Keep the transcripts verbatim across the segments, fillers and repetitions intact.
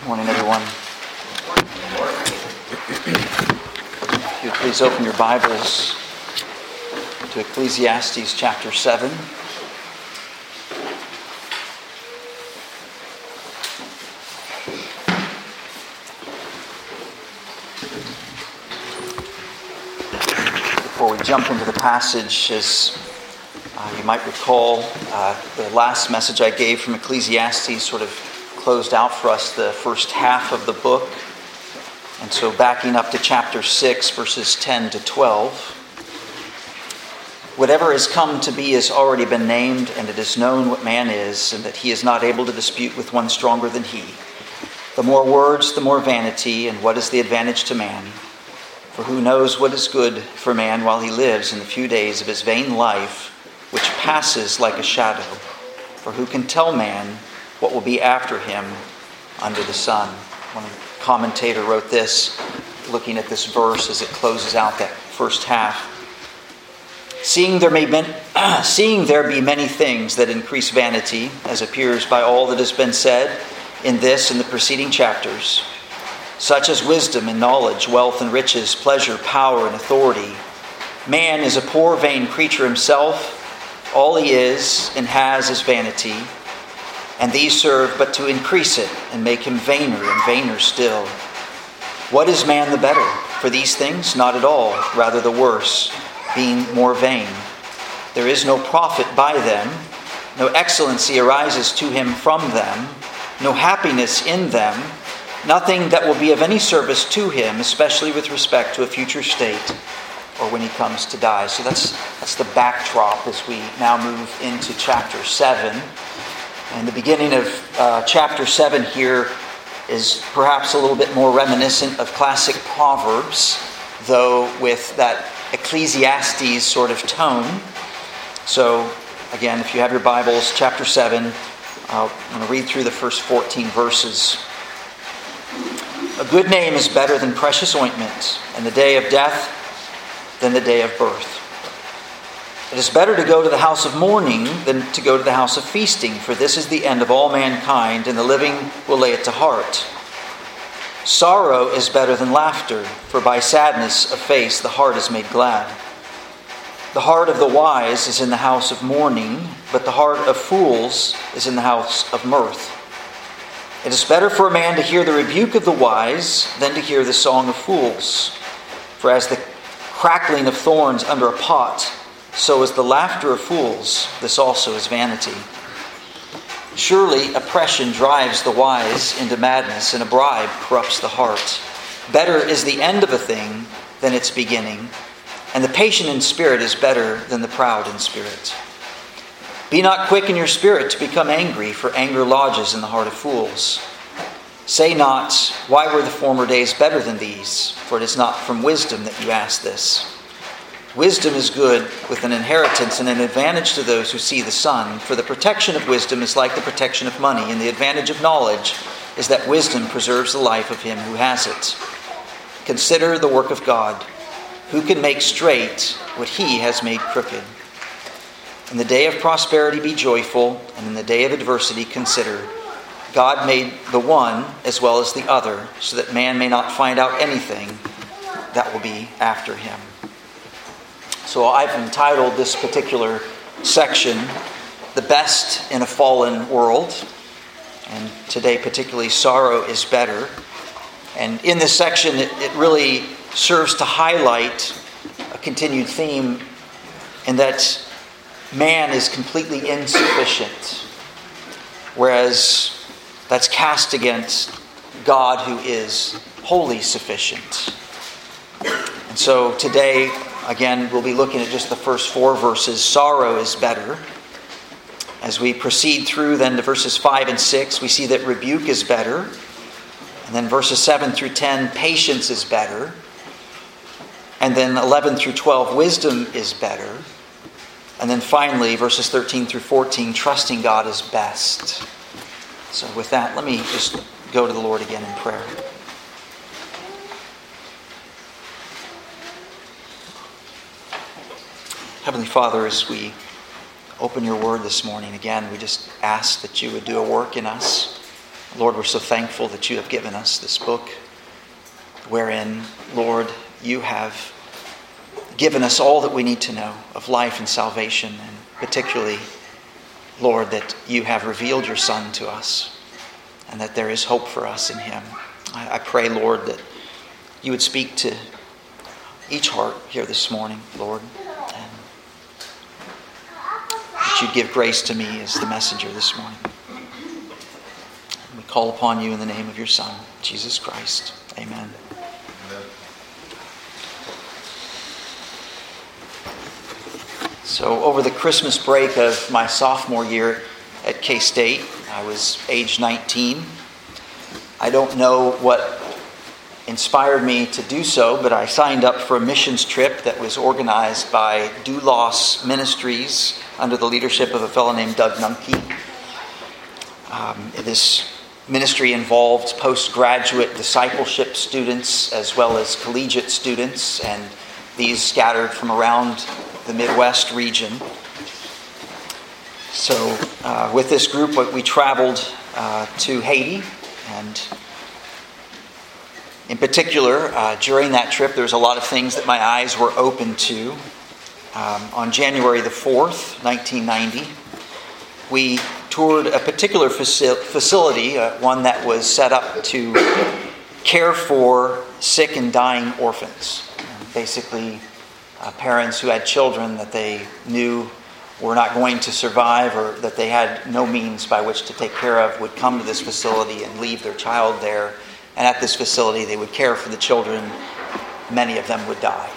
Morning, everyone. If you would please open your Bibles to Ecclesiastes chapter seven. Before we jump into the passage, as uh, you might recall, uh, the last message I gave from Ecclesiastes sort of closed out for us the first half of the book. And so backing up to chapter six, verses ten to twelve. Whatever has come to be has already been named, and it is known what man is, and that he is not able to dispute with one stronger than he. The more words, the more vanity, and what is the advantage to man? For who knows what is good for man while he lives in the few days of his vain life, which passes like a shadow? For who can tell man what will be after him under the sun? One commentator wrote this, looking at this verse as it closes out that first half. Seeing there may be, seeing there be many things that increase vanity, as appears by all that has been said in this and the preceding chapters, such as wisdom and knowledge, wealth and riches, pleasure, power and authority. Man is a poor, vain creature himself. All he is and has is vanity. And these serve but to increase it and make him vainer and vainer still. What is man the better for these things? Not at all, rather the worse, being more vain. There is no profit by them. No excellency arises to him from them. No happiness in them. Nothing that will be of any service to him, especially with respect to a future state or when he comes to die. So that's, that's the backdrop as we now move into chapter seven. And the beginning of uh, chapter seven here is perhaps a little bit more reminiscent of classic Proverbs, though with that Ecclesiastes sort of tone. So, again, if you have your Bibles, chapter seven, uh, I'm going to read through the first fourteen verses. A good name is better than precious ointment, and the day of death than the day of birth. It is better to go to the house of mourning than to go to the house of feasting, for this is the end of all mankind, and the living will lay it to heart. Sorrow is better than laughter, for by sadness of face the heart is made glad. The heart of the wise is in the house of mourning, but the heart of fools is in the house of mirth. It is better for a man to hear the rebuke of the wise than to hear the song of fools. For as the crackling of thorns under a pot, so is the laughter of fools. This also is vanity. Surely oppression drives the wise into madness, and a bribe corrupts the heart. Better is the end of a thing than its beginning, and the patient in spirit is better than the proud in spirit. Be not quick in your spirit to become angry, for anger lodges in the heart of fools. Say not, why were the former days better than these? For it is not from wisdom that you ask this. Wisdom is good with an inheritance and an advantage to those who see the sun. For the protection of wisdom is like the protection of money, and the advantage of knowledge is that wisdom preserves the life of him who has it. Consider the work of God. Who can make straight what he has made crooked? In the day of prosperity be joyful, and in the day of adversity consider. God made the one as well as the other, so that man may not find out anything that will be after him. So I've entitled this particular section, The Best in a Fallen World. And today particularly, Sorrow is Better. And in this section, it, it really serves to highlight a continued theme in that man is completely insufficient. Whereas that's cast against God, who is wholly sufficient. And so today, again, we'll be looking at just the first four verses. Sorrow is better. As we proceed through then to verses five and six, we see that rebuke is better. And then verses seven through ten, patience is better. And then eleven through twelve, wisdom is better. And then finally, verses thirteen through fourteen, trusting God is best. So with that, let me just go to the Lord again in prayer. Heavenly Father, as we open your word this morning, again, we just ask that you would do a work in us. Lord, we're so thankful that you have given us this book wherein, Lord, you have given us all that we need to know of life and salvation, and particularly, Lord, that you have revealed your Son to us and that there is hope for us in him. I, I pray, Lord, that you would speak to each heart here this morning, Lord, and that you'd give grace to me as the messenger this morning. And we call upon you in the name of your Son, Jesus Christ. Amen. So over the Christmas break of my sophomore year at K-State, I was age nineteen. I don't know what inspired me to do so, but I signed up for a missions trip that was organized by Doulos Ministries under the leadership of a fellow named Doug Nunke. Um, this ministry involved postgraduate discipleship students as well as collegiate students, and these scattered from around the Midwest region. So uh, with this group, we traveled uh, to Haiti, and in particular, uh, during that trip, there was a lot of things that my eyes were open to. Um, on January the fourth, nineteen ninety, we toured a particular faci- facility, uh, one that was set up to care for sick and dying orphans. And basically, Uh, parents who had children that they knew were not going to survive or that they had no means by which to take care of would come to this facility and leave their child there. And at this facility, they would care for the children. Many of them would die.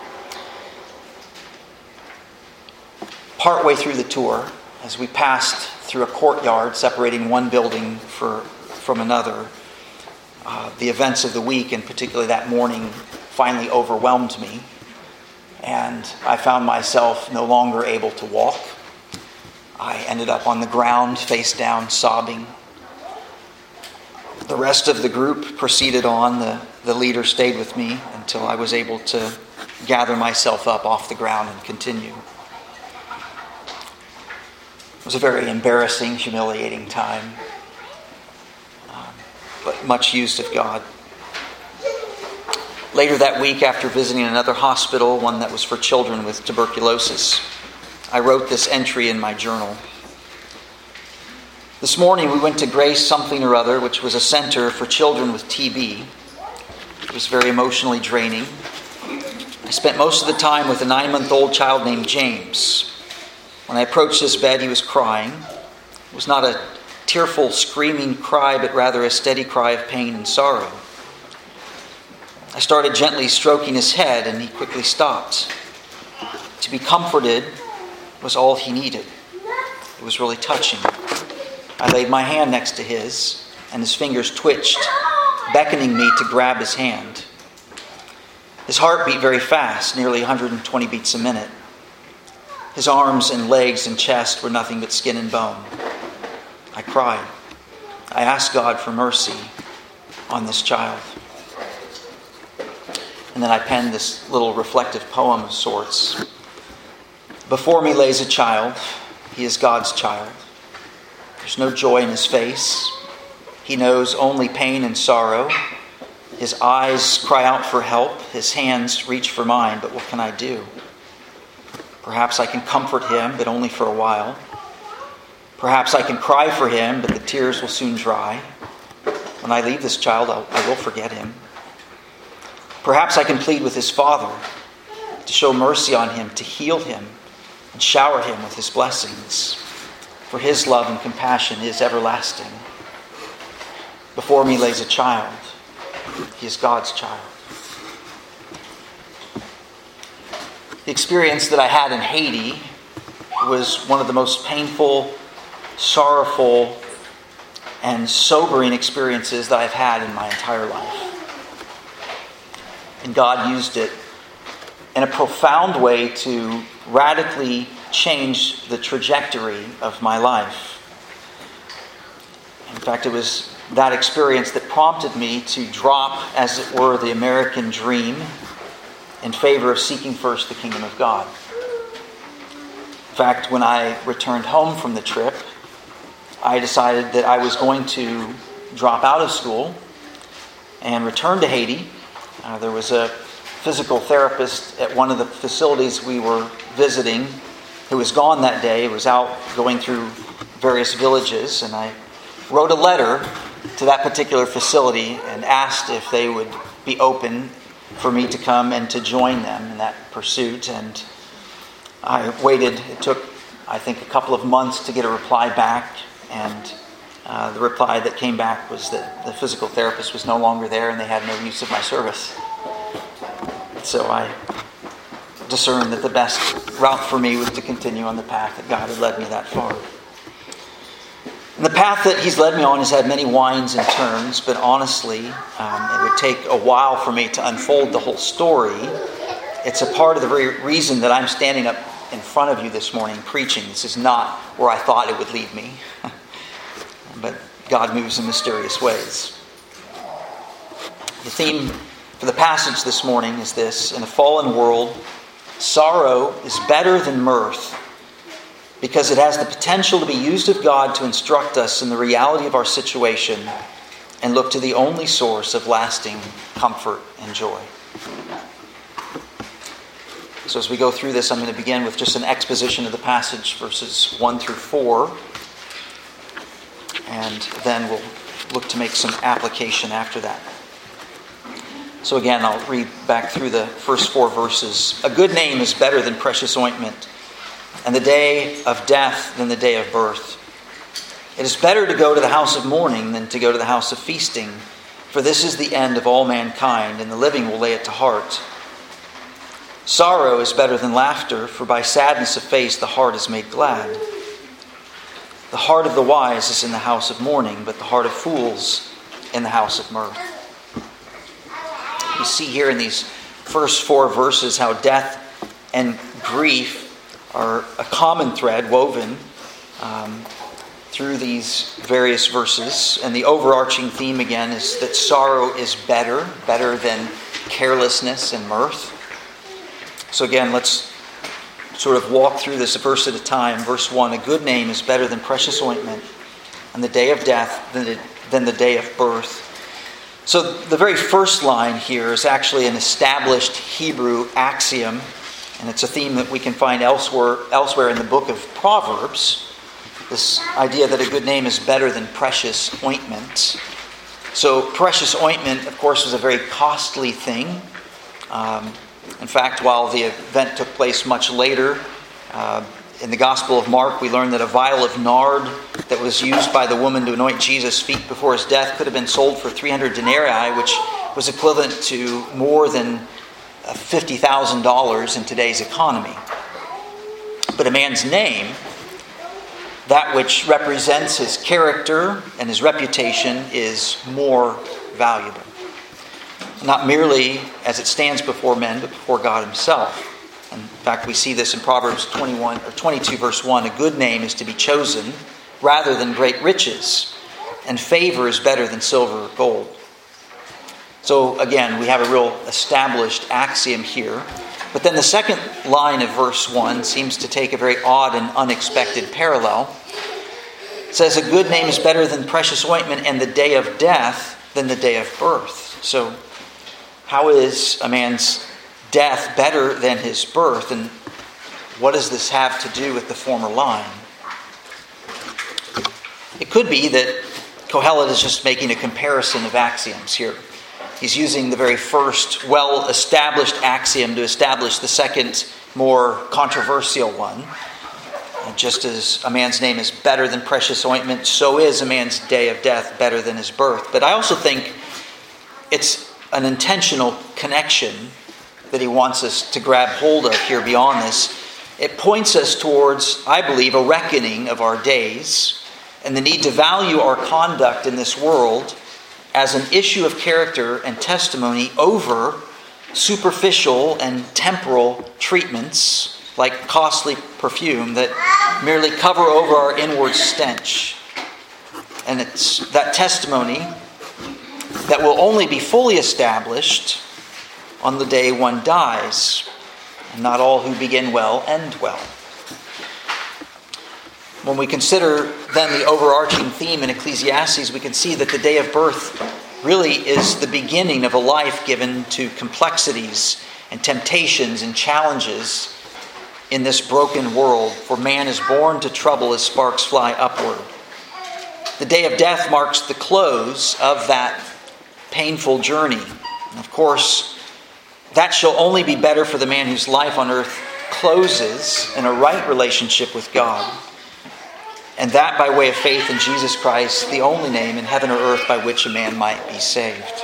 Partway through the tour, as we passed through a courtyard separating one building for, from another, uh, the events of the week, and particularly that morning, finally overwhelmed me. And I found myself no longer able to walk. I ended up on the ground, face down, sobbing. The rest of the group proceeded on. The, the leader stayed with me until I was able to gather myself up off the ground and continue. It was a very embarrassing, humiliating time, um, but much used of God. Later that week, after visiting another hospital, one that was for children with tuberculosis, I wrote this entry in my journal. This morning we went to Grace something or other, which was a center for children with T B. It was very emotionally draining. I spent most of the time with a nine-month-old child named James. When I approached his bed, he was crying. It was not a tearful, screaming cry, but rather a steady cry of pain and sorrow. I started gently stroking his head, and he quickly stopped. To be comforted was all he needed. It was really touching. I laid my hand next to his, and his fingers twitched, beckoning me to grab his hand. His heart beat very fast, nearly one hundred twenty beats a minute. His arms and legs and chest were nothing but skin and bone. I cried. I asked God for mercy on this child. And then I penned this little reflective poem of sorts. Before me lays a child. He is God's child. There's no joy in his face. He knows only pain and sorrow. His eyes cry out for help. His hands reach for mine, but what can I do? Perhaps I can comfort him, but only for a while. Perhaps I can cry for him, but the tears will soon dry. When I leave this child, I'll, I will forget him. Perhaps I can plead with his father to show mercy on him, to heal him, and shower him with his blessings. For his love and compassion is everlasting. Before me lays a child. He is God's child. The experience that I had in Haiti was one of the most painful, sorrowful, and sobering experiences that I've had in my entire life. And God used it in a profound way to radically change the trajectory of my life. In fact, it was that experience that prompted me to drop, as it were, the American dream in favor of seeking first the kingdom of God. In fact, when I returned home from the trip, I decided that I was going to drop out of school and return to Haiti. Uh, there was a physical therapist at one of the facilities we were visiting who was gone that day. He was out going through various villages, and I wrote a letter to that particular facility and asked if they would be open for me to come and to join them in that pursuit. And I waited. It took, I think, a couple of months to get a reply back, and uh, the reply that came back was that the physical therapist was no longer there and they had no use of my service. So I discerned that the best route for me was to continue on the path that God had led me that far. And the path that He's led me on has had many winds and turns, but honestly, um, it would take a while for me to unfold the whole story. It's a part of the very reason that I'm standing up in front of you this morning preaching. This is not where I thought it would lead me, but God moves in mysterious ways. The theme for the passage this morning is this: in a fallen world, sorrow is better than mirth, because it has the potential to be used of God to instruct us in the reality of our situation and look to the only source of lasting comfort and joy. So as we go through this, I'm going to begin with just an exposition of the passage, verses one through four, and then we'll look to make some application after that. So again, I'll read back through the first four verses. A good name is better than precious ointment, and the day of death than the day of birth. It is better to go to the house of mourning than to go to the house of feasting, for this is the end of all mankind, and the living will lay it to heart. Sorrow is better than laughter, for by sadness of face the heart is made glad. The heart of the wise is in the house of mourning, but the heart of fools in the house of mirth. We see here in these first four verses how death and grief are a common thread woven um, through these various verses. And the overarching theme again is that sorrow is better, better than carelessness and mirth. So again, let's sort of walk through this a verse at a time. Verse one, a good name is better than precious ointment, and the day of death than the, than the day of birth. So the very first line here is actually an established Hebrew axiom, and it's a theme that we can find elsewhere, elsewhere in the book of Proverbs. This idea that a good name is better than precious ointment. So precious ointment, of course, was a very costly thing. Um, in fact, while the event took place much later, uh, in the Gospel of Mark, we learn that a vial of nard that was used by the woman to anoint Jesus' feet before his death could have been sold for three hundred denarii, which was equivalent to more than fifty thousand dollars in today's economy. But a man's name, that which represents his character and his reputation, is more valuable. Not merely as it stands before men, but before God Himself. In fact, we see this in Proverbs twenty-one or twenty-two, verse one. A good name is to be chosen rather than great riches, and favor is better than silver or gold. So again, we have a real established axiom here. But then the second line of verse one seems to take a very odd and unexpected parallel. It says, a good name is better than precious ointment, and the day of death than the day of birth. So how is a man's death better than his birth? And what does this have to do with the former line? It could be that Kohelet is just making a comparison of axioms here. He's using the very first well-established axiom to establish the second, more controversial one. And just as a man's name is better than precious ointment, so is a man's day of death better than his birth. But I also think it's an intentional connection that he wants us to grab hold of here beyond this. It points us towards, I believe, a reckoning of our days and the need to value our conduct in this world as an issue of character and testimony over superficial and temporal treatments like costly perfume that merely cover over our inward stench. And it's that testimony that will only be fully established on the day one dies. And not all who begin well end well. When we consider then the overarching theme in Ecclesiastes, we can see that the day of birth really is the beginning of a life given to complexities and temptations and challenges in this broken world, for man is born to trouble as sparks fly upward. The day of death marks the close of that painful journey. And of course, that shall only be better for the man whose life on earth closes in a right relationship with God. And that by way of faith in Jesus Christ, the only name in heaven or earth by which a man might be saved.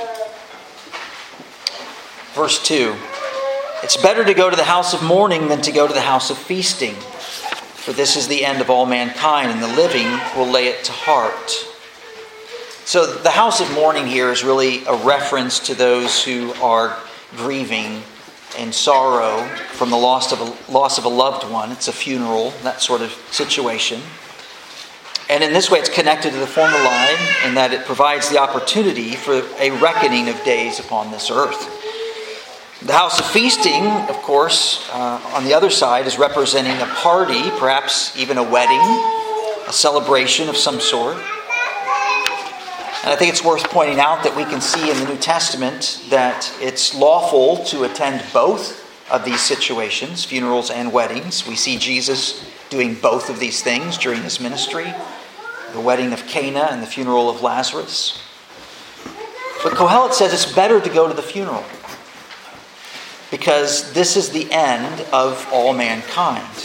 Verse two. It's better to go to the house of mourning than to go to the house of feasting. For this is the end of all mankind, and the living will lay it to heart. So the house of mourning here is really a reference to those who are grieving and sorrow from the loss of a, loss of a loved one. It's a funeral, that sort of situation. And in this way it's connected to the former line in that it provides the opportunity for a reckoning of days upon this earth. The house of feasting, of course, uh, on the other side is representing a party, perhaps even a wedding, a celebration of some sort. And I think it's worth pointing out that we can see in the New Testament that it's lawful to attend both of these situations, funerals and weddings. We see Jesus doing both of these things during his ministry, the wedding of Cana and the funeral of Lazarus. But Kohelet says it's better to go to the funeral because this is the end of all mankind.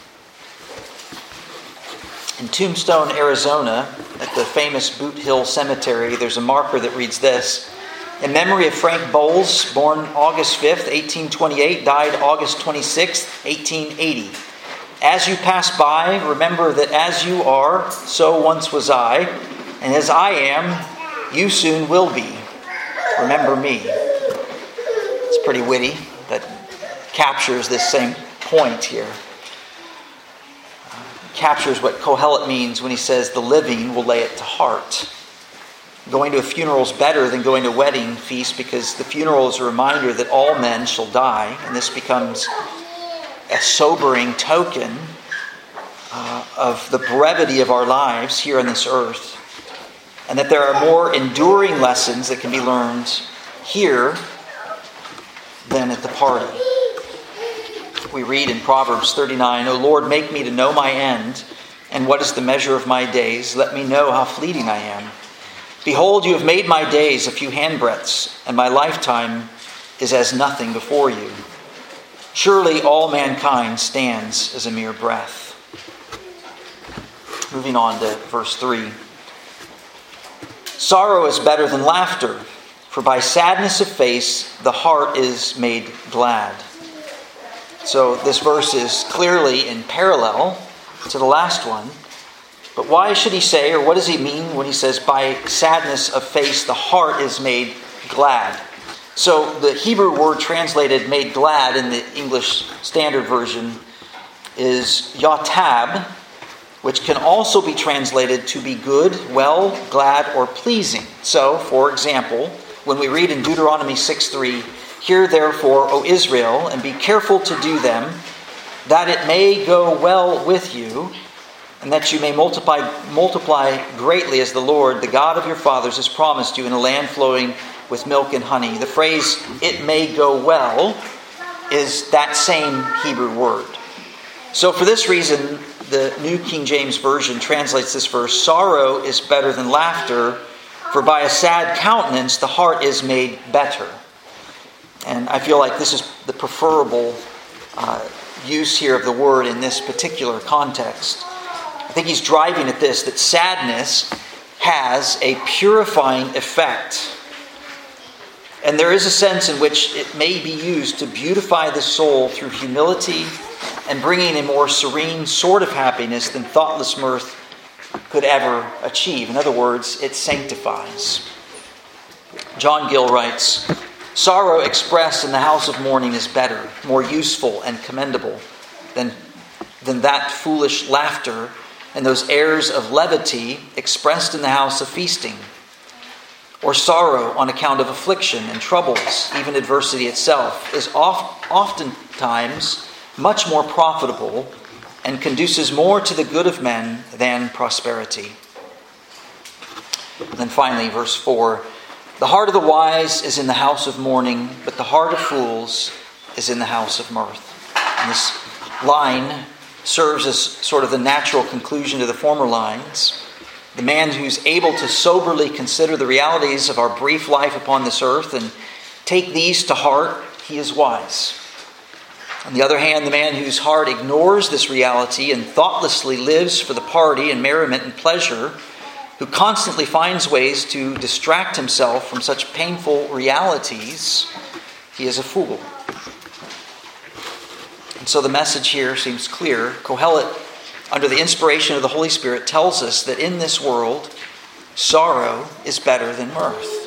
In Tombstone, Arizona, at the famous Boot Hill Cemetery, there's a marker that reads this: in memory of Frank Bowles, born August fifth, eighteen twenty-eight, died August twenty-sixth, eighteen eighty. As you pass by, remember that as you are, so once was I, and as I am, you soon will be. Remember me. It's pretty witty. That captures this same point here. Uh, captures what Kohelet means when he says the living will lay it to heart. Going to a funeral is better than going to a wedding feast because the funeral is a reminder that all men shall die, and this becomes a sobering token uh, of the brevity of our lives here on this earth, and that there are more enduring lessons that can be learned here than at the party. We read in Proverbs thirty-nine, O Lord, make me to know my end, and what is the measure of my days? Let me know how fleeting I am. Behold, you have made my days a few handbreadths, and my lifetime is as nothing before you. Surely all mankind stands as a mere breath. Moving on to verse three. Sorrow is better than laughter, for by sadness of face the heart is made glad. So this verse is clearly in parallel to the last one. But why should he say, or what does he mean when he says, by sadness of face the heart is made glad? So the Hebrew word translated made glad in the English Standard Version is yatab, which can also be translated to be good, well, glad, or pleasing. So, for example, when we read in Deuteronomy six three, hear therefore, O Israel, and be careful to do them, that it may go well with you, and that you may multiply multiply greatly as the Lord, the God of your fathers, has promised you in a land flowing with milk and honey. The phrase, it may go well, is that same Hebrew word. So for this reason, the New King James Version translates this verse, sorrow is better than laughter, for by a sad countenance the heart is made better. And I feel like this is the preferable uh, use here of the word in this particular context. I think he's driving at this, that sadness has a purifying effect. And there is a sense in which it may be used to beautify the soul through humility and bringing a more serene sort of happiness than thoughtless mirth could ever achieve. In other words, it sanctifies. John Gill writes, sorrow expressed in the house of mourning is better, more useful and commendable than, than that foolish laughter and those airs of levity expressed in the house of feasting, or sorrow on account of affliction and troubles, even adversity itself, is oft, oftentimes much more profitable and conduces more to the good of men than prosperity. And then finally, verse four, the heart of the wise is in the house of mourning, but the heart of fools is in the house of mirth. And this line serves as sort of the natural conclusion to the former lines. The man who's able to soberly consider the realities of our brief life upon this earth and take these to heart, he is wise. On the other hand, the man whose heart ignores this reality and thoughtlessly lives for the party and merriment and pleasure, who constantly finds ways to distract himself from such painful realities, he is a fool. And so the message here seems clear. Kohelet, under the inspiration of the Holy Spirit, tells us that in this world, sorrow is better than mirth.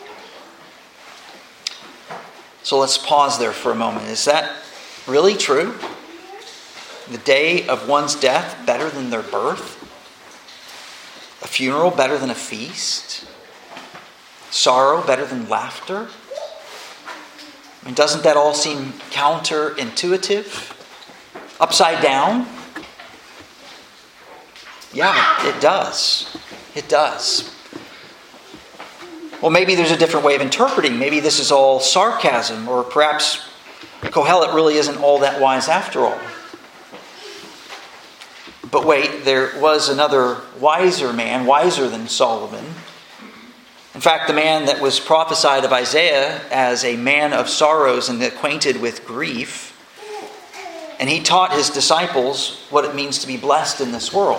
So let's pause there for a moment. Is that really true? The day of one's death better than their birth? A funeral better than a feast? Sorrow better than laughter? I mean, doesn't that all seem counterintuitive? Upside down? Yeah, it does. It does. Well, maybe there's a different way of interpreting. Maybe this is all sarcasm, or perhaps Kohelet really isn't all that wise after all. But wait, there was another wiser man, wiser than Solomon. In fact, the man that was prophesied of Isaiah as a man of sorrows and acquainted with grief. And he taught his disciples what it means to be blessed in this world.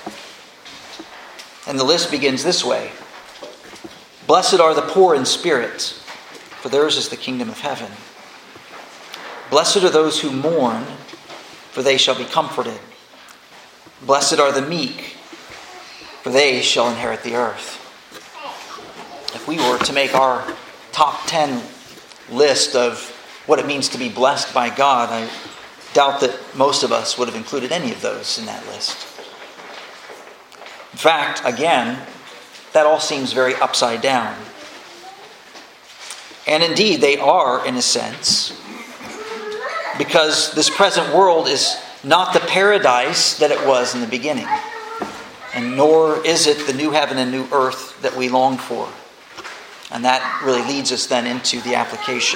And the list begins this way. Blessed are the poor in spirit, for theirs is the kingdom of heaven. Blessed are those who mourn, for they shall be comforted. Blessed are the meek, for they shall inherit the earth. If we were to make our top ten list of what it means to be blessed by God, I doubt that most of us would have included any of those in that list. In fact, again, that all seems very upside down. And indeed, they are, in a sense, because this present world is not the paradise that it was in the beginning, and nor is it the new heaven and new earth that we long for. And that really leads us then into the application.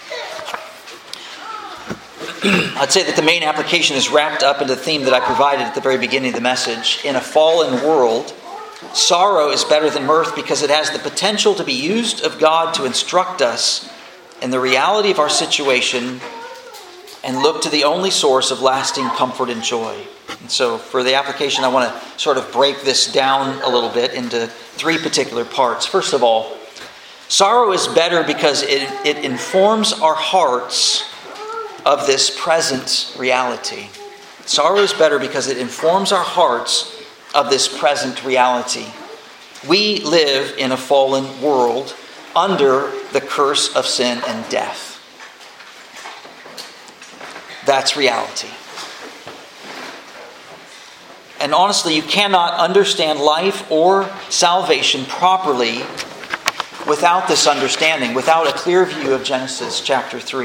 I'd say that the main application is wrapped up in the theme that I provided at the very beginning of the message. In a fallen world, sorrow is better than mirth because it has the potential to be used of God to instruct us in the reality of our situation and look to the only source of lasting comfort and joy. And so for the application, I want to sort of break this down a little bit into three particular parts. First of all, sorrow is better because it, it informs our hearts of this present reality. Sorrow is better because it informs our hearts of this present reality. We live in a fallen world under the curse of sin and death. That's reality. And honestly, you cannot understand life or salvation properly without this understanding, without a clear view of Genesis chapter three.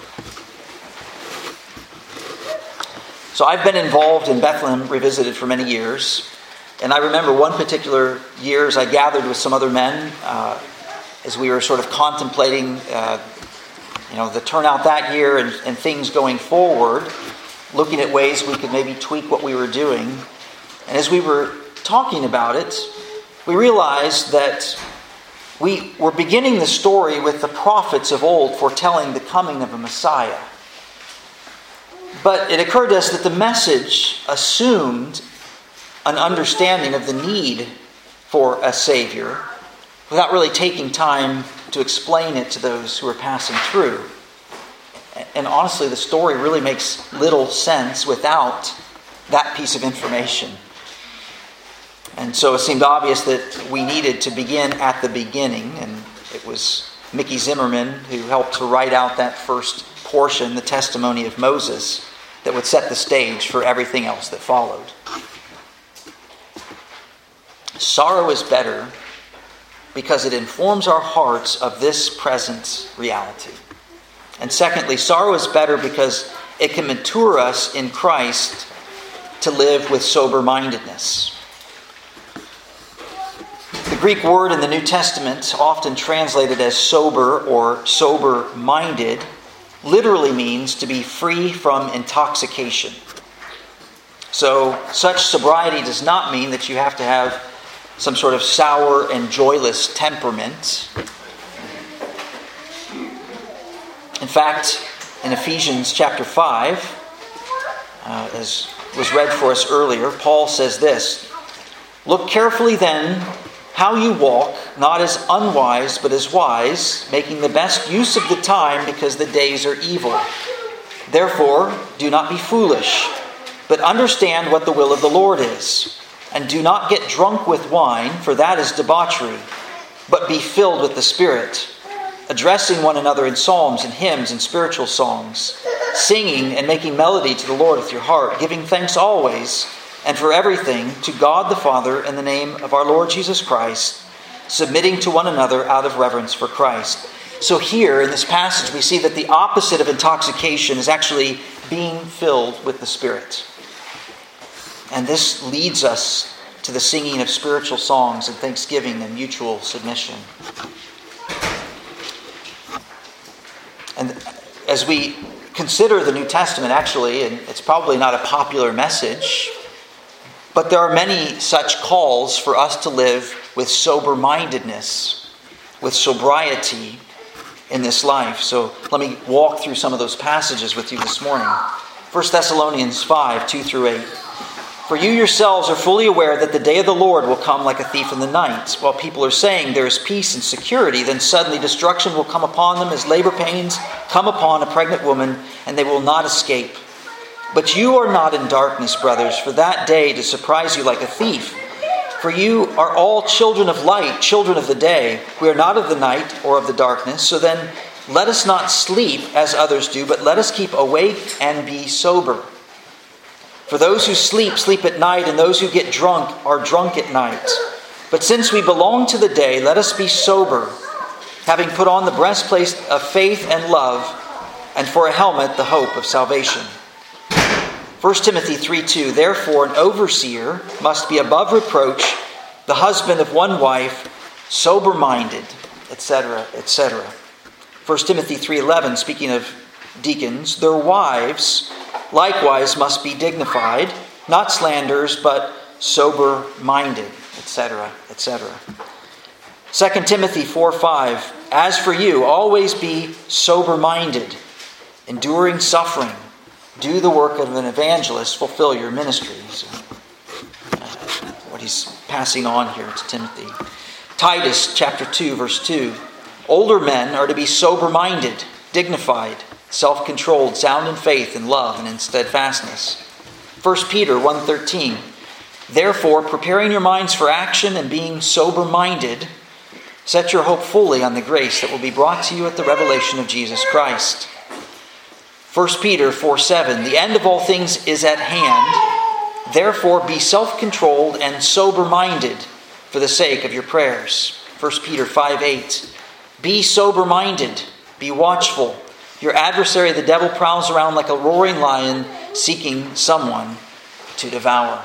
So I've been involved in Bethlehem Revisited for many years. And I remember one particular year as I gathered with some other men uh, as we were sort of contemplating uh, you know, the turnout that year and, and things going forward, looking at ways we could maybe tweak what we were doing. And as we were talking about it, we realized that we were beginning the story with the prophets of old foretelling the coming of a Messiah. But it occurred to us that the message assumed an understanding of the need for a Savior without really taking time to explain it to those who are passing through. And honestly, the story really makes little sense without that piece of information. And so it seemed obvious that we needed to begin at the beginning, and it was Mickey Zimmerman who helped to write out that first portion, the testimony of Moses, that would set the stage for everything else that followed. Sorrow is better because it informs our hearts of this present reality. And secondly, sorrow is better because it can mature us in Christ to live with sober-mindedness. The Greek word in the New Testament, often translated as sober or sober-minded, literally means to be free from intoxication. So, such sobriety does not mean that you have to have some sort of sour and joyless temperament. In fact, in Ephesians chapter five, uh, as was read for us earlier, Paul says this, "Look carefully then how you walk, not as unwise, but as wise, making the best use of the time, because the days are evil. Therefore, do not be foolish, but understand what the will of the Lord is. And do not get drunk with wine, for that is debauchery, but be filled with the Spirit, addressing one another in psalms and hymns and spiritual songs, singing and making melody to the Lord with your heart, giving thanks always and for everything to God the Father in the name of our Lord Jesus Christ, submitting to one another out of reverence for Christ." So here in this passage we see that the opposite of intoxication is actually being filled with the Spirit. And this leads us to the singing of spiritual songs and thanksgiving and mutual submission. And as we consider the New Testament, actually, and it's probably not a popular message, but there are many such calls for us to live with sober-mindedness, with sobriety in this life. So let me walk through some of those passages with you this morning. First Thessalonians five, two through eight. "For you yourselves are fully aware that the day of the Lord will come like a thief in the night. While people are saying there is peace and security, then suddenly destruction will come upon them as labor pains come upon a pregnant woman, and they will not escape. But you are not in darkness, brothers, for that day to surprise you like a thief. For you are all children of light, children of the day. We are not of the night or of the darkness. So then let us not sleep as others do, but let us keep awake and be sober. For those who sleep, sleep at night, and those who get drunk are drunk at night. But since we belong to the day, let us be sober, having put on the breastplate of faith and love, and for a helmet the hope of salvation." First Timothy three two, "Therefore an overseer must be above reproach, the husband of one wife, sober-minded," et cetera, et cetera. First Timothy three eleven, speaking of deacons, "Their wives likewise must be dignified, not slanderers, but sober-minded," et cetera, et cetera. Second Timothy four five, "As for you, always be sober-minded, enduring suffering. Do the work of an evangelist, fulfill your ministry." So, uh, what he's passing on here to Timothy. Titus chapter two, verse two. "Older men are to be sober-minded, dignified, self-controlled, sound in faith and love and in steadfastness." First Peter one thirteen. "Therefore, preparing your minds for action and being sober-minded, set your hope fully on the grace that will be brought to you at the revelation of Jesus Christ." First Peter four seven, "The end of all things is at hand. Therefore be self-controlled and sober-minded for the sake of your prayers." First Peter five eight, "Be sober-minded, be watchful. Your adversary the devil prowls around like a roaring lion, seeking someone to devour."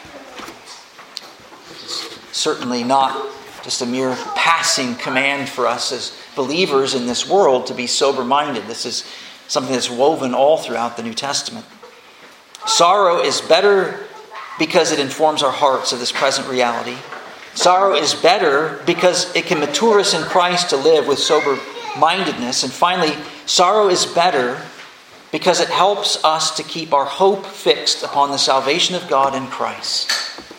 Certainly not just a mere passing command for us as believers in this world to be sober-minded. This is something that's woven all throughout the New Testament. Sorrow is better because it informs our hearts of this present reality. Sorrow is better because it can mature us in Christ to live with sober-mindedness. And finally, sorrow is better because it helps us to keep our hope fixed upon the salvation of God in Christ.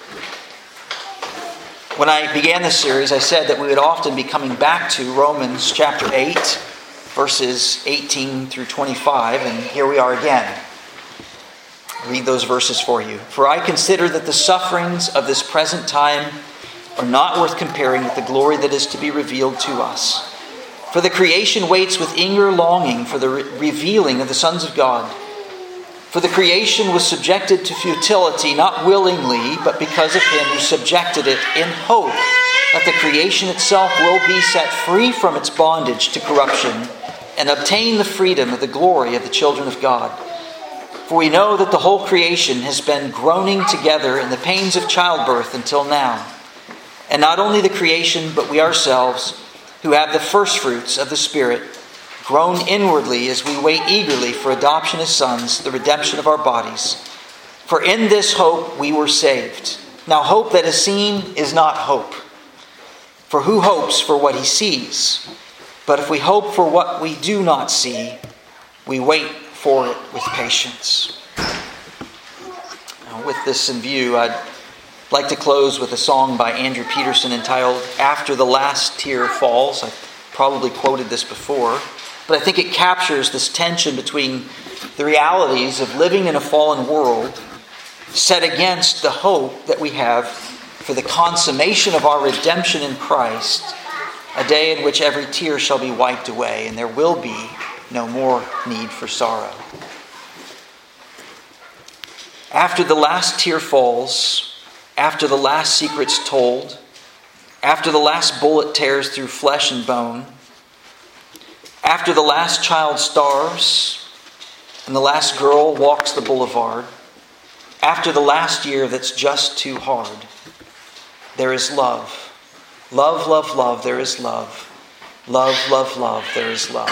When I began this series, I said that we would often be coming back to Romans chapter eight, verses eighteen through twenty-five, and here we are again. I'll read those verses for you. "For I consider that the sufferings of this present time are not worth comparing with the glory that is to be revealed to us. For the creation waits with eager longing for the re- revealing of the sons of God. For the creation was subjected to futility, not willingly, but because of him who subjected it, in hope that the creation itself will be set free from its bondage to corruption and obtain the freedom of the glory of the children of God. For we know that the whole creation has been groaning together in the pains of childbirth until now. And not only the creation, but we ourselves, who have the firstfruits of the Spirit, groan inwardly as we wait eagerly for adoption as sons, the redemption of our bodies. For in this hope we were saved. Now hope that is seen is not hope. For who hopes for what he sees? But if we hope for what we do not see, we wait for it with patience. Now, with this in view, I'd like to close with a song by Andrew Peterson entitled After the Last Tear Falls. I've probably quoted this before, but I think it captures this tension between the realities of living in a fallen world set against the hope that we have for the consummation of our redemption in Christ, a day in which every tear shall be wiped away and there will be no more need for sorrow. After the last tear falls, after the last secret's told, after the last bullet tears through flesh and bone, after the last child starves and the last girl walks the boulevard, after the last year that's just too hard, there is love. Love, love, love, there is love. Love, love, love, there is love.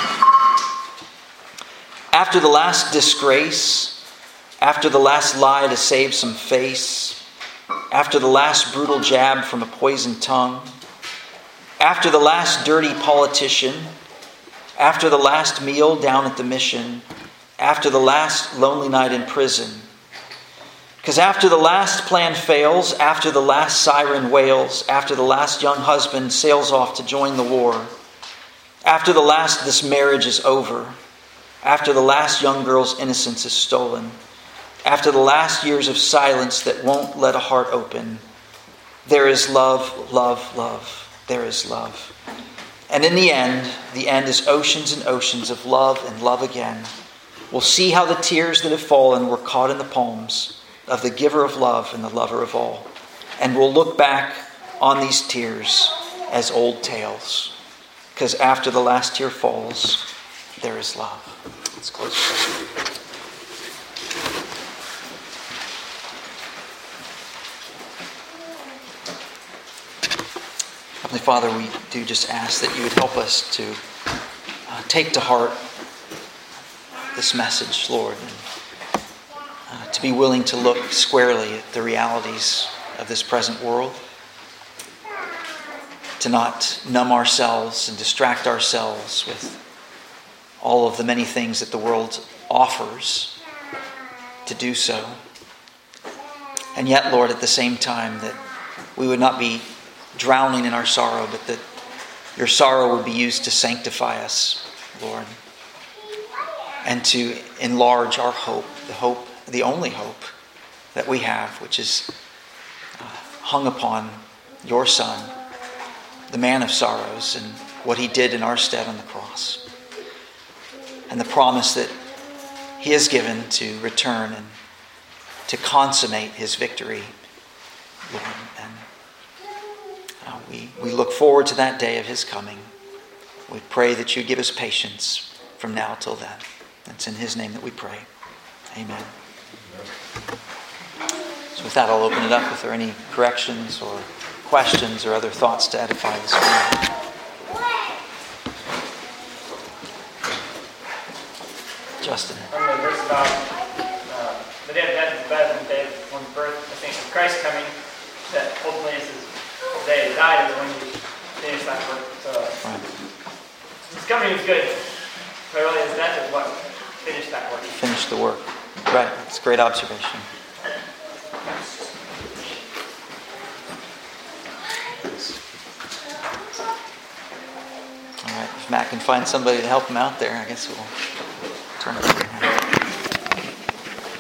After the last disgrace, after the last lie to save some face, after the last brutal jab from a poisoned tongue, after the last dirty politician, after the last meal down at the mission, after the last lonely night in prison, because after the last plan fails, after the last siren wails, after the last young husband sails off to join the war, after the last this marriage is over, after the last young girl's innocence is stolen, after the last years of silence that won't let a heart open, there is love, love, love. There is love. And in the end, the end is oceans and oceans of love and love again. We'll see how the tears that have fallen were caught in the palms of the giver of love and the lover of all. And we'll look back on these tears as old tales. Because after the last tear falls, there is love. Let's close with prayer. Heavenly Father, we do just ask that you would help us to uh, take to heart this message, Lord, and uh, to be willing to look squarely at the realities of this present world, to not numb ourselves and distract ourselves with all of the many things that the world offers to do so. And yet, Lord, at the same time, that we would not be drowning in our sorrow, but that your sorrow would be used to sanctify us, Lord, and to enlarge our hope, the hope, the only hope that we have, which is uh, hung upon your Son, the man of sorrows, and what he did in our stead on the cross, and the promise that he has given to return and to consummate his victory, Lord. And uh, we, we look forward to that day of his coming. We pray that you give us patience from now till then. It's in his name that we pray. Amen. So with that, I'll open it up if there are any corrections or questions or other thoughts to edify this morning. Justin. On the verse about uh, the day of death is better than the day of one's birth, I think with Christ coming, that ultimately is the day he died is when you finish that work. So Right. his coming is good, but really his death is what finished that work. Finish the work. Right. It's a great observation. All right. If Matt can find somebody to help him out there, I guess we'll turn it over.